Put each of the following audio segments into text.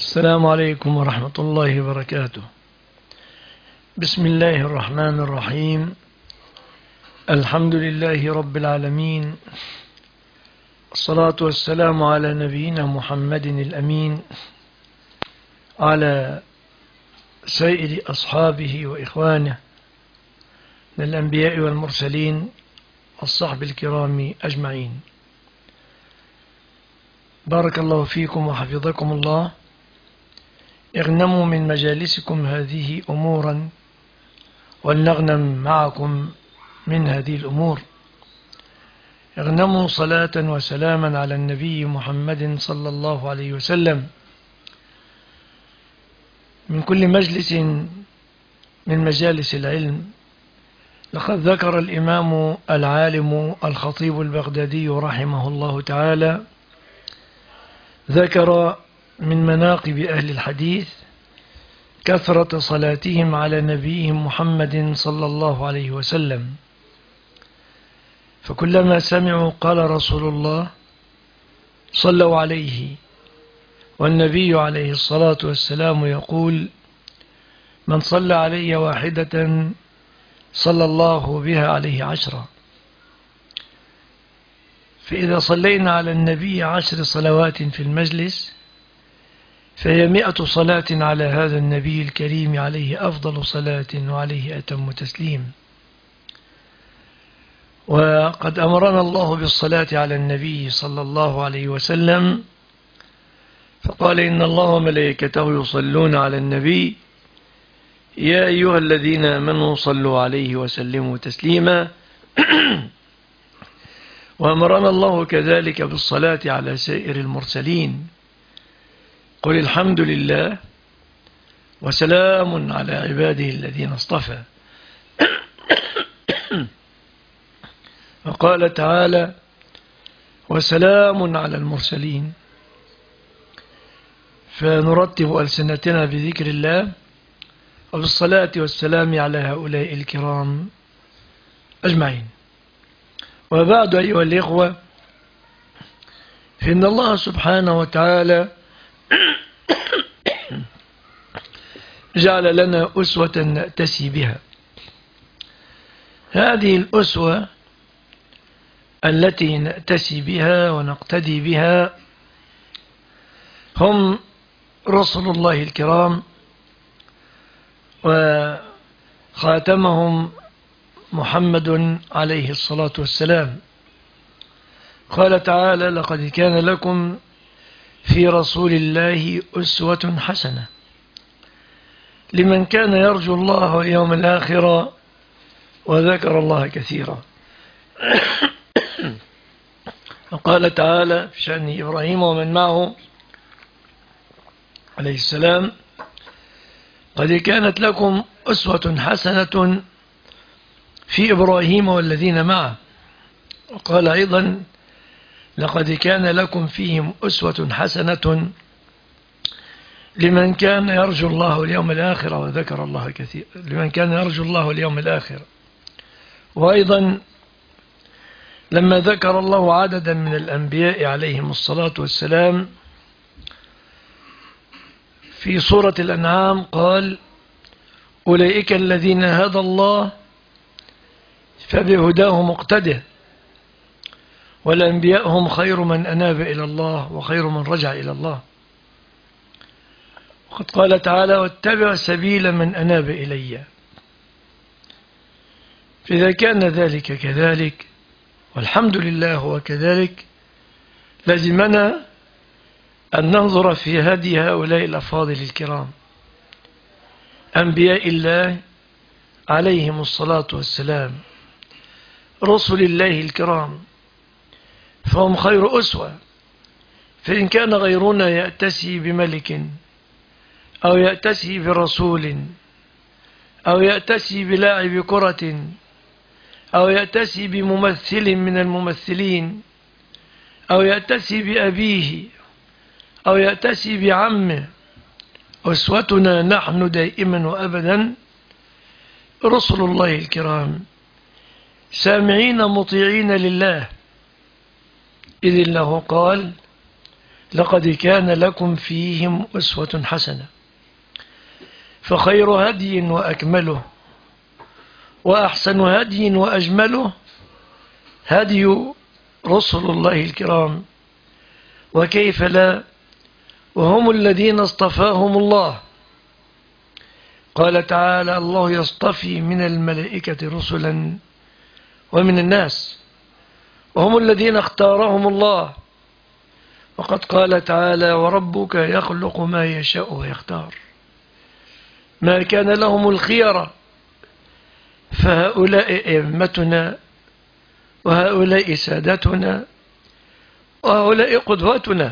السلام عليكم ورحمة الله وبركاته. بسم الله الرحمن الرحيم. الحمد لله رب العالمين، الصلاة والسلام على نبينا محمد الأمين، على سائر أصحابه وإخوانه من الأنبياء والمرسلين الصحب الكرام أجمعين. بارك الله فيكم وحفظكم الله. اغنموا من مجالسكم هذه أمورا ولنغنم معكم من هذه الأمور. اغنموا صلاة وسلاما على النبي محمد صلى الله عليه وسلم. من كل مجلس من مجالس العلم لقد ذكر الإمام العالم الخطيب البغدادي رحمه الله تعالى، ذكر من مناقب أهل الحديث كثرة صلاتهم على نبيهم محمد صلى الله عليه وسلم، فكلما سمعوا قال رسول الله صلوا عليه، والنبي عليه الصلاة والسلام يقول من صلى علي واحدة صلى الله بها عليه 10. فإذا صلينا على النبي 10 صلوات في المجلس فهي 100 صلاة على هذا النبي الكريم عليه أفضل صلاة وعليه أتم تسليم. وقد أمرنا الله بالصلاة على النبي صلى الله عليه وسلم، فقال إن الله وملائكته يصلون على النبي يا أيها الذين آمنوا صلوا عليه وسلموا تسليما. وأمرنا الله كذلك بالصلاة على سائر المرسلين، قل الحمد لله وسلام على عباده الذين اصطفى. وقال تعالى وسلام على المرسلين. فنرتب ألسنتنا بذكر الله وبالصلاة والسلام على هؤلاء الكرام أجمعين. وبعد أيها الإخوة، فإن الله سبحانه وتعالى جعل لنا أسوة نأتسي بها. هذه الأسوة التي نأتسي بها ونقتدي بها هم رسل الله الكرام وخاتمهم محمد عليه الصلاة والسلام. قال تعالى لقد كان لكم في رسول الله أسوة حسنة لمن كان يرجو الله واليوم الآخر وذكر الله كثيرا. وقال تعالى في شأن إبراهيم ومن معه عليه السلام قد كانت لكم أسوة حسنة في إبراهيم والذين معه. وقال أيضا لقد كان لكم فيهم أسوة حسنة لمن كان يرجو الله اليوم الآخر وذكر الله كثيرا، لمن كان يرجو الله اليوم الآخر. وأيضا لما ذكر الله عددا من الأنبياء عليهم الصلاة والسلام في سورة الأنعام قال أولئك الذين هدى الله فبهداه مقتده والأنبياء هم خير من أناب إلى الله وخير من رجع إلى الله. وقد قال تعالى واتبع سبيل من أناب إلي. فإذا كان ذلك كذلك والحمد لله هو كذلك، لازمنا أن ننظر في هدي هؤلاء الأفاضل الكرام أنبياء الله عليهم الصلاة والسلام، رسل الله الكرام، فهم خير أسوة. فإن كان غيرنا يأتسي بملك أو يأتسي برسول أو يأتسي بلاعب كرة أو يأتسي بممثل من الممثلين أو يأتسي بأبيه أو يأتسي بعمه، أسوتنا نحن دائما وأبدا رسل الله الكرام، سامعين مطيعين لله، إذ الله قال لقد كان لكم فيهم أسوة حسنة. فخير هدي وأكمله وأحسن هدي وأجمله هدي رسل الله الكرام، وكيف لا وهم الذين اصطفاهم الله. قال تعالى: الله يصطفي من الملائكة رسلا ومن الناس، وهم الذين اختارهم الله. وقد قال تعالى: وربك يخلق ما يشاء ويختار، ما كان لهم الخيرة. فهؤلاء أئمتنا، وهؤلاء سادتنا، وهؤلاء قدوتنا،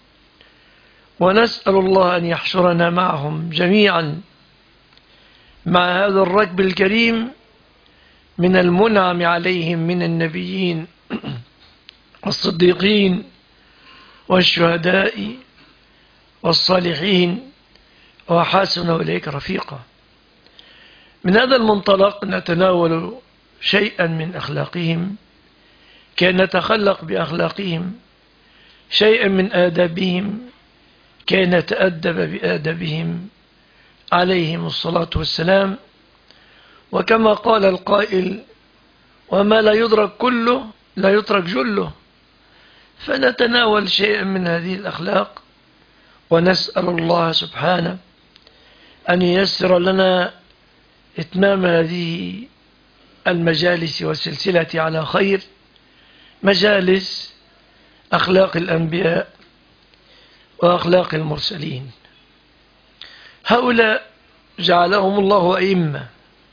ونسأل الله أن يحشرنا معهم جميعا مع هذا الركب الكريم من المنعم عليهم من النبيين والصديقين والشهداء والصالحين، وحسن أولئك رفيقا. من هذا المنطلق نتناول شيئا من أخلاقهم، كي نتخلق بأخلاقهم، شيئا من آدابهم، كي نتأدب بآدابهم عليهم الصلاة والسلام. وكما قال القائل: وما لا يدرك كله لا يترك جله. فنتناول شيئا من هذه الأخلاق، ونسأل الله سبحانه أن ييسر لنا إتمام هذه المجالس والسلسلة على خير، مجالس أخلاق الأنبياء وأخلاق المرسلين. هؤلاء جعلهم الله أئمة.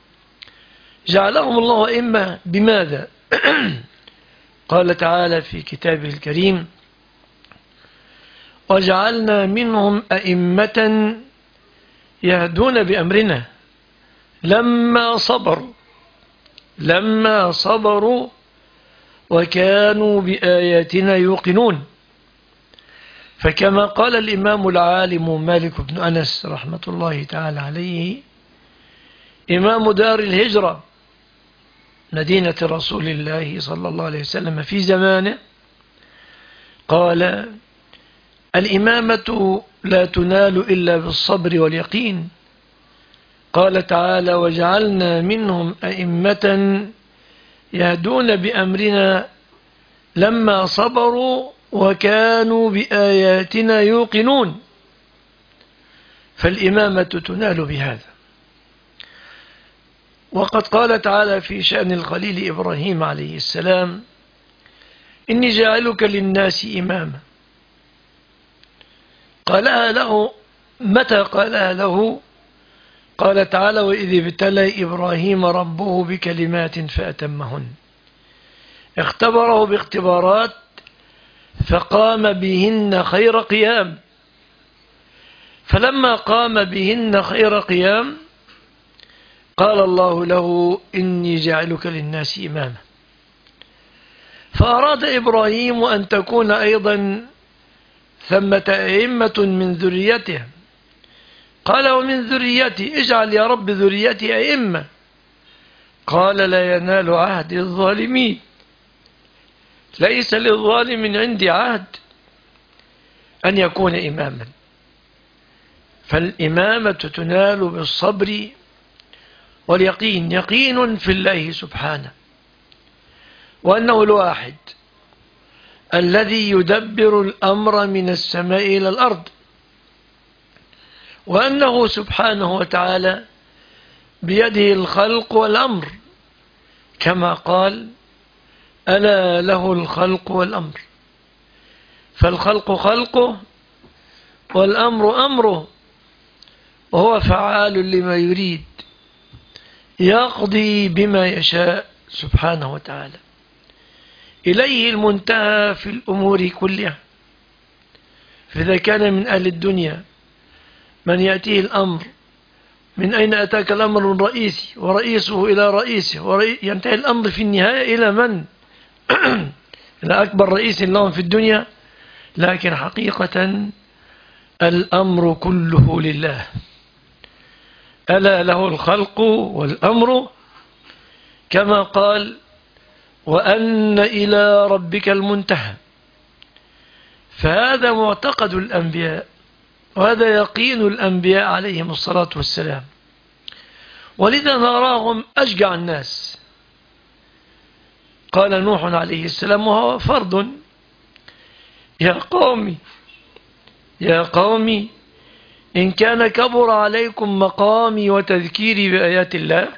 جعلهم الله أئمة بماذا؟ قال تعالى في كتابه الكريم: وجعلنا منهم أئمة يهدون بأمرنا لما صبروا وكانوا بآياتنا يوقنون. فكما قال الإمام العالم مالك بن أنس رحمة الله تعالى عليه، إمام دار الهجرة مدينة رسول الله صلى الله عليه وسلم في زمانه، قال: الإمامة لا تنال إلا بالصبر واليقين. قال تعالى: وجعلنا منهم أئمة يهدون بأمرنا لما صبروا وكانوا بآياتنا يوقنون. فالإمامة تنال بهذا. وقد قال تعالى في شأن الخليل إبراهيم عليه السلام: إني جاعلك للناس إماما. قالها له متى قالها له؟ قال تعالى: وإذ ابتلى إبراهيم ربه بكلمات فأتمهن. اختبره باختبارات فقام بهن خير قيام. فلما قام بهن خير قيام قال الله له: إني جاعلك للناس إماما. فأراد إبراهيم أن تكون أيضا ثمة أئمة من ذريته. قال: ومن ذريتي اجعل يا رب ذريتي أئمة. قال: لا ينال عهد الظالمين. ليس للظالم عندي عهد أن يكون إماما. فالإمامة تنال بالصبر واليقين، يقين في الله سبحانه، وأنه الواحد الذي يدبر الأمر من السماء إلى الأرض، وأنه سبحانه وتعالى بيده الخلق والأمر، كما قال: ألا له الخلق والأمر. فالخلق خلقه والأمر أمره، وهو فعال لما يريد، يقضي بما يشاء سبحانه وتعالى. إليه المنتهى في الأمور كلها. فإذا كان من أهل الدنيا من يأتيه الأمر: من أين أتاك الأمر الرئيسي ورئيسه إلى رئيسه، ينتهي الأمر في النهاية إلى من؟ إلى أكبر رئيس لهم في الدنيا. لكن حقيقة الأمر كله لله. ألا له الخلق والأمر، كما قال: وأن إلى ربك المنتهى. فهذا معتقد الأنبياء، وهذا يقين الأنبياء عليهم الصلاة والسلام، ولذا نراهم أشجع الناس. قال نوح عليه السلام وهو فرد: يا قومي إن كان كبر عليكم مقامي وتذكيري بآيات الله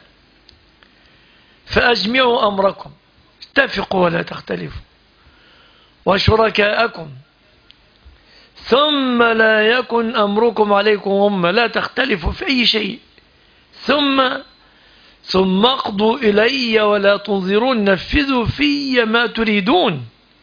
فأجمعوا أمركم، اتفقوا ولا تختلفوا، وشركاءكم، ثم لا يكن أمركم عليكم غمة، لا تختلفوا في أي شيء، ثم اقضوا إلي ولا تنظرون، نفذوا في ما تريدون،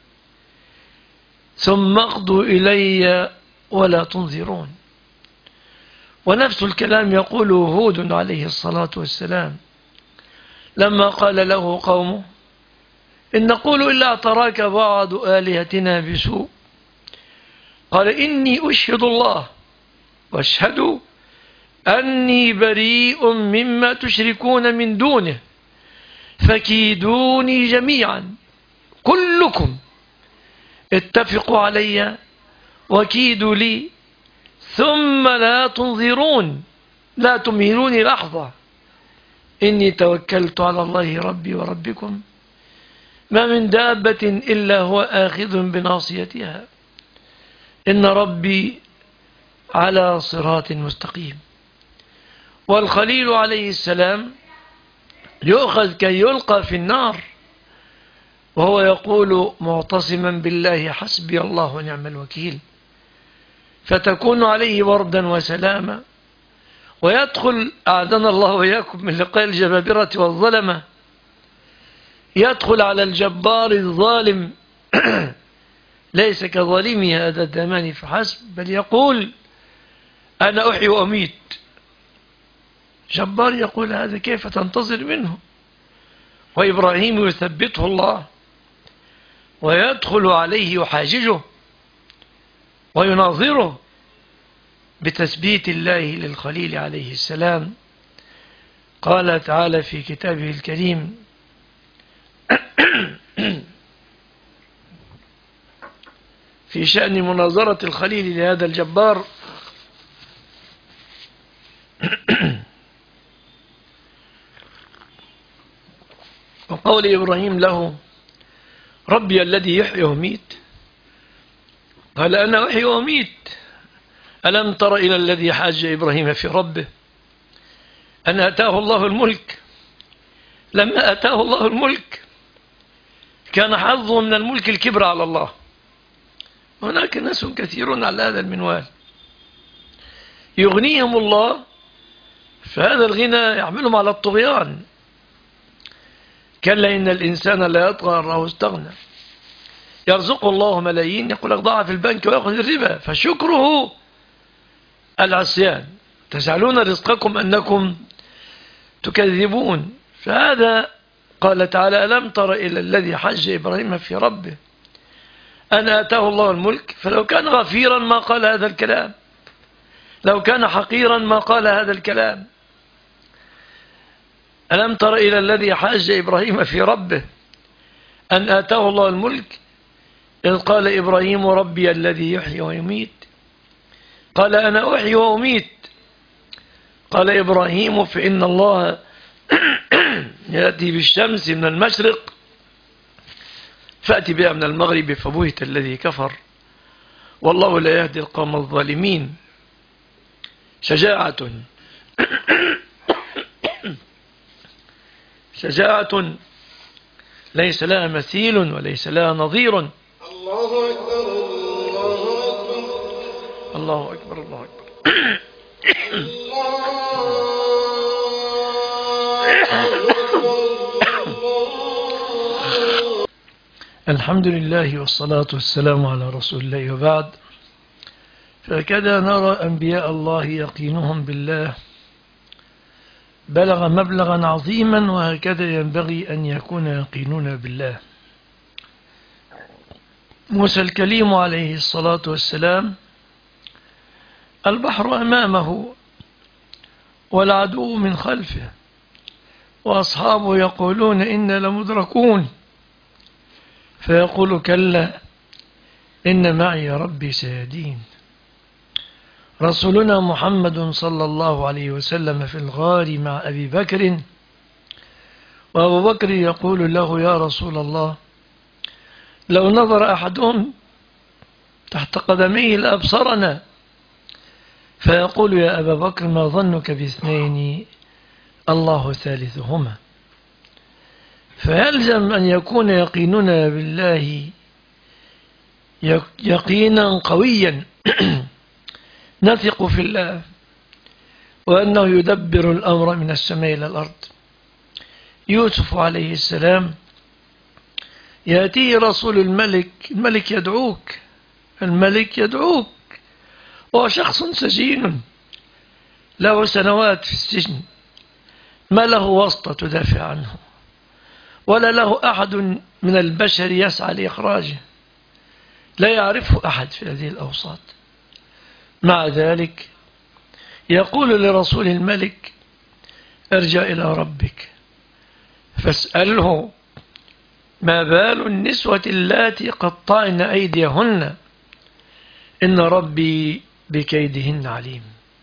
ثم اقضوا إلي ولا تنظرون. ونفس الكلام يقول هود عليه الصلاة والسلام لما قال له قومه: إن نقول إلا اعتراك بعض آلهتنا بسوء، قال: إني أشهد الله واشهدوا أني بريء مما تشركون من دونه، فكيدوني جميعا كلكم، اتفقوا علي وكيدوا لي، ثم لا تنظرون، لا تمهلوني لحظة، إني توكلت على الله ربي وربكم، ما من دابة إلا هو آخذ بناصيتها، إن ربي على صراط مستقيم. والخليل عليه السلام يؤخذ كي يلقى في النار وهو يقول معتصما بالله: حسبي الله ونعم الوكيل، فتكون عليه وردا وسلاما، ويدخل أعاذنا الله وإياكم من لقاء الجبابرة والظلمة، يدخل على الجبار الظالم ليس كظالمي هذا الزمان فحسب، بل يقول: أنا أحيي وأميت. جبار يقول: هذا كيف تنتظر منه؟ وإبراهيم يثبته الله ويدخل عليه يحاججه ويناظره بتثبيت الله للخليل عليه السلام. قال تعالى في كتابه الكريم: في شأن مناظرة الخليل لهذا الجبار: وقول إبراهيم له: ربي الذي يحيي ويميت، قال: أنا أحيي وأميت. ألم تر إلى الذي حاج إبراهيم في ربه أن أتاه الله الملك؟ لما أتاه الله الملك كان حظه من الملك الكبر على الله. هناك ناس كثيرون على هذا المنوال، يغنيهم الله، فهذا الغنى يعملهم على الطغيان. كلا إن الإنسان لا يطغى أن رآه استغنى، يرزقه الله ملايين، يقول لك ضاع في البنك ويأخذ الربا، فشكره العصيان، تجعلون رزقكم أنكم تكذبون. فهذا قال تعالى: ألم تر إلى الذي حج إبراهيم في ربه أن آتاه الله الملك. فلو كان غفيرا ما قال هذا الكلام، لو كان حقيرا ما قال هذا الكلام. ألم تر إلى الذي حج إبراهيم في ربه أن آتاه الله الملك إذ قال إبراهيم: ربي الذي يحيي ويميت، قال: أنا أحيي وأميت. قال إبراهيم: فإن الله يأتي بالشمس من المشرق فأتي بها من المغرب، فبهت الذي كفر والله لا يهدي القوم الظالمين. شجاعة شجاعة ليس لها مثيل وليس لها نظير. الله أكبر الله أكبر الله أكبر الله أكبر. الحمد لله والصلاة والسلام على رسول الله، وبعد. فكذا نرى أنبياء الله يقينهم بالله بلغ مبلغا عظيما، وهكذا ينبغي أن يكون يقينون بالله. موسى الكليم عليه الصلاة والسلام البحر أمامه والعدو من خلفه، وأصحابه يقولون إنا لمدركون، فيقول: كلا إن معي ربي سيهدين. رسولنا محمد صلى الله عليه وسلم في الغار مع أبي بكر، وأبو بكر يقول له: يا رسول الله، لو نظر أحدهم تحت قدميه لأبصرنا. فيقول: يا أبا بكر، ما ظنك باثنين الله ثالثهما؟ فيلزم أن يكون يقيننا بالله يقينا قويا نثق في الله وأنه يدبر الأمر من السماء إلى الأرض. يوسف عليه السلام يأتيه رسول الملك، الملك يدعوك، الملك يدعوك، وهو شخص سجين له سنوات في السجن، ما له واسطة تدافع عنه، ولا له أحد من البشر يسعى لإخراجه، لا يعرفه أحد في هذه الأوساط. مع ذلك يقول لرسول الملك: ارجع إلى ربك فاسأله ما بال النسوة اللاتي قطعن أيديهن إن ربي بكيدهن عليم.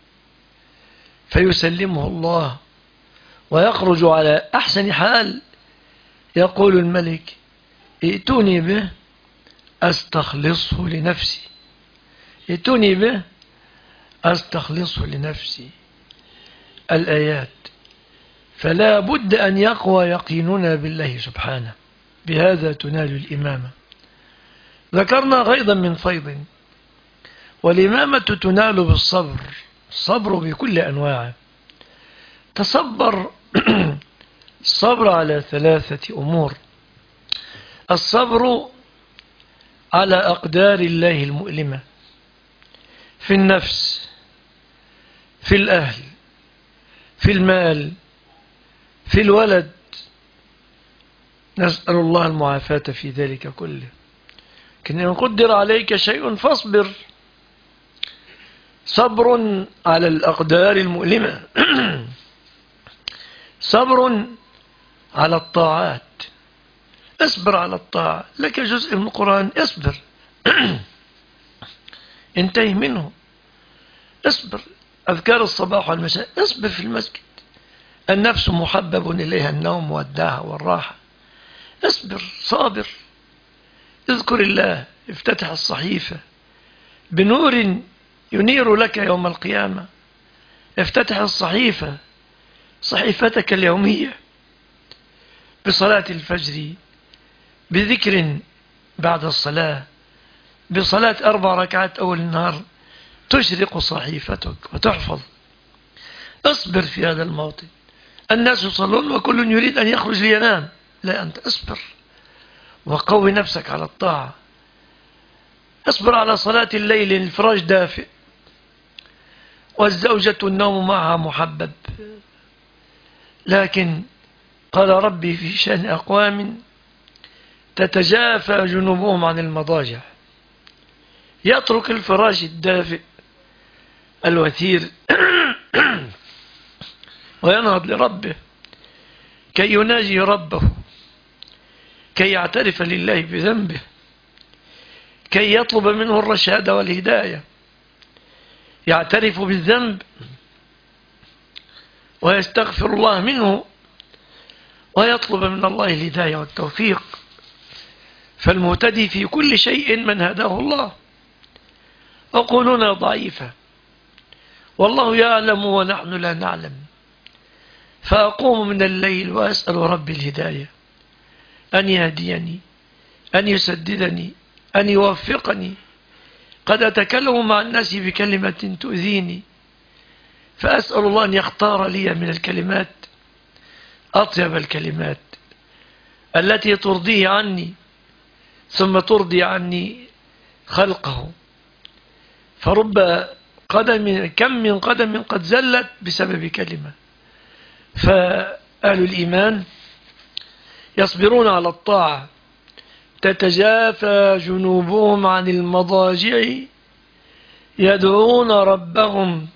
فيسلمه الله ويخرج على أحسن حال. يقول الملك: ائتوني به أستخلصه لنفسي، ائتوني به أستخلصه لنفسي. الآيات. فلا بد أن يقوى يقيننا بالله سبحانه، بهذا تنال الإمامة. ذكرنا غيظا من فيض، والإمامة تنال بالصبر، الصبر بكل أنواعه. تصبر الصبر على ثلاثة أمور: الصبر على أقدار الله المؤلمة في النفس، في الأهل، في المال، في الولد، نسأل الله المعافاة في ذلك كله. لكن إن قدر عليك شيء فاصبر، صبر على الأقدار المؤلمة صبر على الطاعات، اصبر على الطاعة. لك جزء من القرآن، اصبر انتهي منه، اصبر. أذكار الصباح والمساء، اصبر في المسجد. النفس محبب إليها النوم والداعة والراحة، اصبر صابر. اذكر الله، افتتح الصحيفة بنور ينير لك يوم القيامة. افتتح الصحيفة، صحيفتك اليومية، بصلاة الفجر، بذكر بعد الصلاة، بصلاة 4 ركعات أول النهار، تشرق صحيفتك وتحفظ. اصبر في هذا الموطن. الناس يصلون وكل يريد أن يخرج لينام، لا، أنت اصبر وقوي نفسك على الطاعة. اصبر على صلاة الليل، الفراش دافئ والزوجة النوم معها محبب. لكن قال ربي في شأن أقوام تتجافى جنوبهم عن المضاجع، يترك الفراش الدافئ الوثير وينهض لربه كي يناجي ربه، كي يعترف لله بذنبه، كي يطلب منه الرشاد والهداية. يعترف بالذنب ويستغفر الله منه ويطلب من الله الهداية والتوفيق. فالمهتدي في كل شيء من هداه الله. عقولنا ضعيفة والله يعلم ونحن لا نعلم، فأقوم من الليل وأسأل ربي الهداية، أن يهديني، أن يسددني، أن يوفقني. قد أتكلم مع الناس بكلمة تؤذيني، فأسأل الله أن يختار لي من الكلمات أطيب الكلمات التي ترضيه عني ثم ترضي عني خلقه. فرب كم من قدم قد زلت بسبب كلمة. فأهل الإيمان يصبرون على الطاعة، تتجافى جنوبهم عن المضاجع يدعون ربهم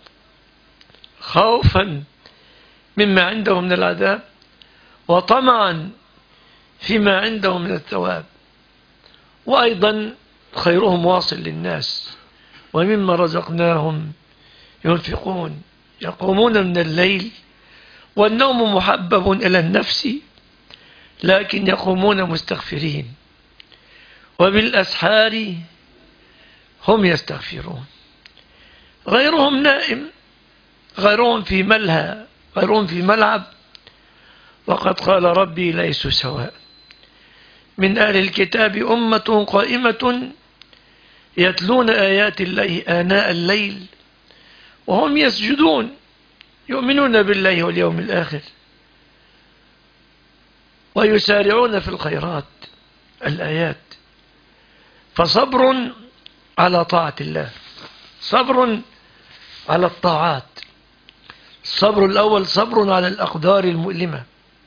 خوفا مما عندهم من العذاب وطمعا فيما عندهم من الثواب. وأيضا خيرهم واصل للناس ومما رزقناهم ينفقون يقومون من الليل والنوم محبب إلى النفس لكن يقومون مستغفرين وبالأسحار هم يستغفرون. غيرهم نائم، غيرهم في ملهى، غيرهم في ملعب. وقد قال ربي ليسوا سواء من أهل الكتاب أمة قائمة يتلون آيات الله آناء الليل وهم يسجدون يؤمنون بالله واليوم الآخر ويسارعون في الخيرات. الآيات. فصبر على طاعة الله، صبر على الطاعات. الصبر الأول صبر على الأقدار المؤلمة،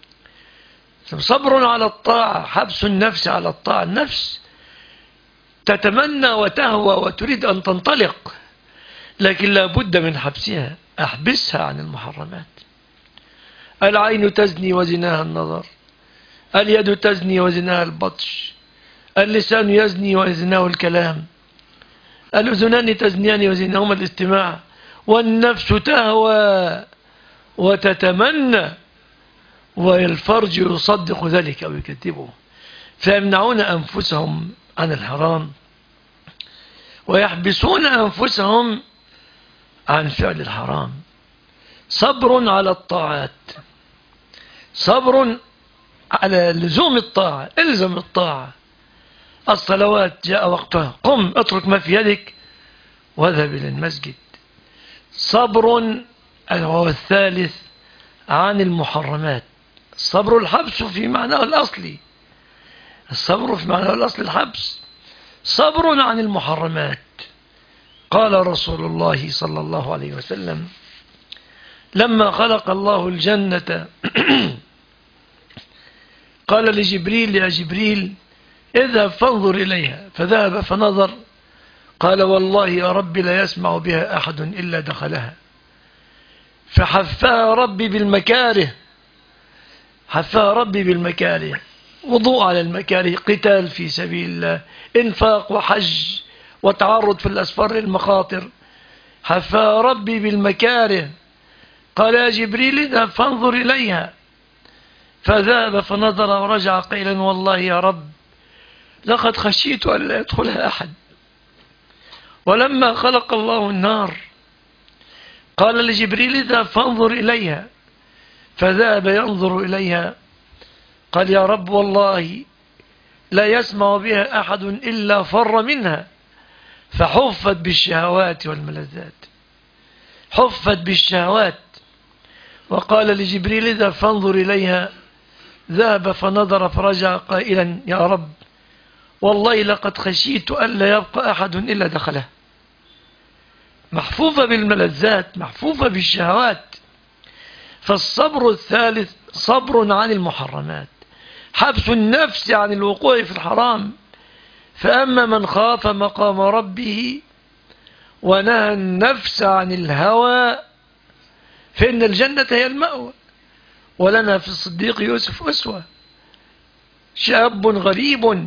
صبر على الطاعة، حبس النفس على الطاعة. النفس تتمنى وتهوى وتريد أن تنطلق لكن لا بد من حبسها، أحبسها عن المحرمات. العين تزني وزناها النظر، اليد تزني وزناها البطش، اللسان يزني وزناه الكلام، الأذنان تزنيان وزناهما الاستماع، والنفس تهوى وتتمنى والفرج يصدق ذلك أو يكذبه، فيمنعون أنفسهم عن الحرام ويحبسون أنفسهم عن فعل الحرام. صبر على الطاعات، صبر على لزوم الطاعة. الزم الطاعة. الصلوات جاء وقتها، قم اترك ما في يدك واذهب إلى المسجد. صبر وهو الثالث عن المحرمات. الصبر الحبس في معناه الأصلي، الصبر في معناه الأصلي الحبس. صبر عن المحرمات. قال رسول الله صلى الله عليه وسلم لما خلق الله الجنة قال لجبريل يا جبريل اذهب فانظر إليها، فذهب فنظر قال والله يا رب لا يسمع بها أحد إلا دخلها. فحفها ربي بالمكاره، حفها ربي بالمكاره، وضوء على المكاره، قتال في سبيل الله، انفاق وحج وتعرض في الأسفار للمخاطر. حفها ربي بالمكاره. قال يا جبريل اذهب فانظر إليها، فذهب فنظر ورجع قائلا والله يا رب لقد خشيت أن لا يدخلها أحد. ولما خلق الله النار قال لجبريل اذهب فانظر إليها، فذهب ينظر إليها قال يا رب والله لا يسمع بها أحد إلا فر منها، فحفت بالشهوات والملذات، حفت بالشهوات. وقال لجبريل اذهب فانظر إليها، ذهب فنظر فرجع قائلا يا رب والله لقد خشيت ألا يبقى أحد إلا دخله. محفوفة بالملذات، محفوفة بالشهوات. فالصبر الثالث صبر عن المحرمات، حبس النفس عن الوقوع في الحرام. فأما من خاف مقام ربه ونهى النفس عن الهوى فإن الجنة هي المأوى. ولنا في الصديق يوسف أسوة، شاب غريب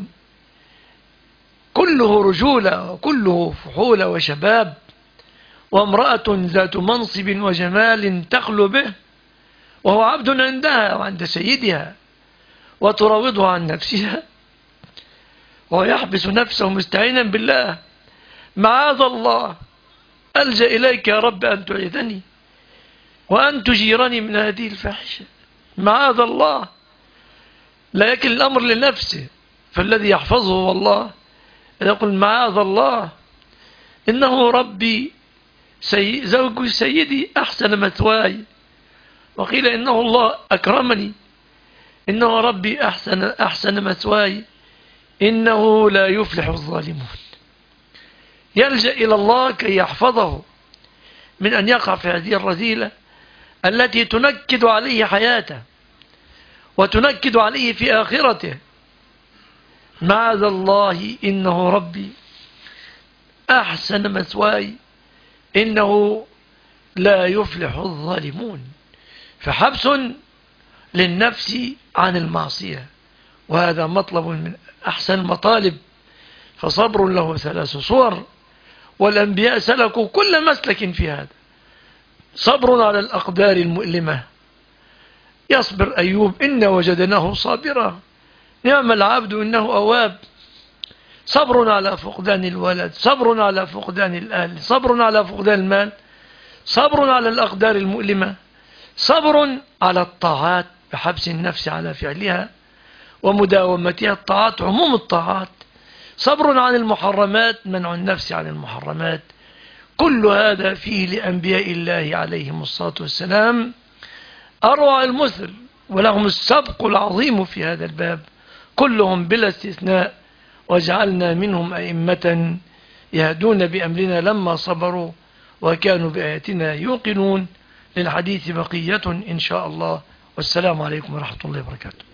كله رجولة وكله فحولة وشباب، وامرأة ذات منصب وجمال تخلو به، وهو عبد عندها وعند سيدها وتراوضها عن نفسها ويحبس نفسه مستعينا بالله. معاذ الله، ألجأ إليك يا رب أن تعيذني وأن تجيرني من هذه الفاحشة. معاذ الله، لا يكل الأمر لنفسه، فالذي يحفظه هو الله. يقول معاذ الله إنه ربي زوج سيدي أحسن مثواي، وقيل إنه الله أكرمني، إنه ربي أحسن مثواي، إنه لا يفلح الظالمون. يلجأ إلى الله كي يحفظه من أن يقع في هذه الرذيلة التي تنكد عليه حياته وتنكد عليه في آخرته. معاذ الله إنه ربي أحسن مثواي، إنه لا يفلح الظالمون. فحبس للنفس عن المعصية، وهذا مطلب من أحسن المطالب فصبر له 3 صور، والأنبياء سلكوا كل مسلك في هذا. صبر على الأقدار المؤلمة، يصبر أيوب: إن وجدناه صابرا نعم العبد إنه أواب. صبر على فقدان الولد، صبر على فقدان الأهل، صبر على فقدان المال، صبر على الأقدار المؤلمة، صبر على الطاعات بحبس النفس على فعلها ومداومتها، الطاعات عموم الطاعات، صبر عن المحرمات، منع النفس عن المحرمات. كل هذا فيه لأنبياء الله عليهم الصلاة والسلام أروع المثل، ولهم السبق العظيم في هذا الباب كلهم بلا استثناء. وجعلنا منهم أئمة يهدون بأمرنا لما صبروا وكانوا بآياتنا يوقنون. للحديث بقية إن شاء الله، والسلام عليكم ورحمة الله وبركاته.